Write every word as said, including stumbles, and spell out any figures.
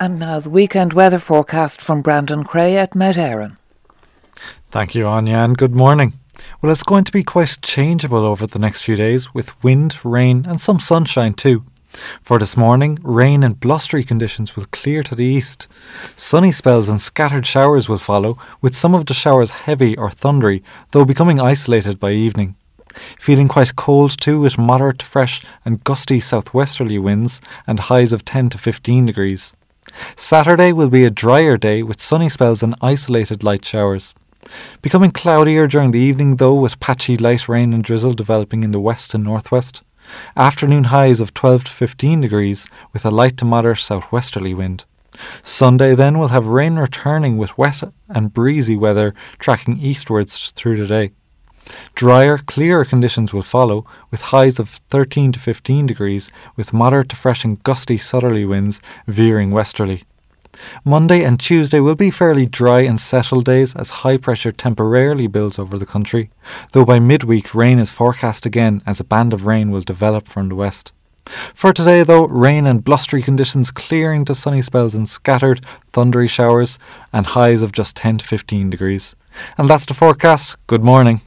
And now the weekend weather forecast from Brandon Cray at Met Éireann. Thank you, Anya, and good morning. Well, it's going to be quite changeable over the next few days, with wind, rain and some sunshine too. For this morning, rain and blustery conditions will clear to the east. Sunny spells and scattered showers will follow, with some of the showers heavy or thundery, though becoming isolated by evening. Feeling quite cold too, with moderate to fresh and gusty southwesterly winds and highs of ten to fifteen degrees. Saturday will be a drier day with sunny spells and isolated light showers. Becoming cloudier during the evening though, with patchy light rain and drizzle developing in the west and northwest. Afternoon highs of twelve to fifteen degrees with a light to moderate southwesterly wind. Sunday then will have rain returning with wet and breezy weather tracking eastwards through the day. Drier, clearer conditions will follow, with highs of thirteen to fifteen degrees, with moderate to fresh and gusty southerly winds veering westerly. Monday and Tuesday will be fairly dry and settled days as high pressure temporarily builds over the country, though by midweek rain is forecast again as a band of rain will develop from the west. For today though, rain and blustery conditions clearing to sunny spells and scattered, thundery showers, and highs of just ten to fifteen degrees. And that's the forecast. Good morning.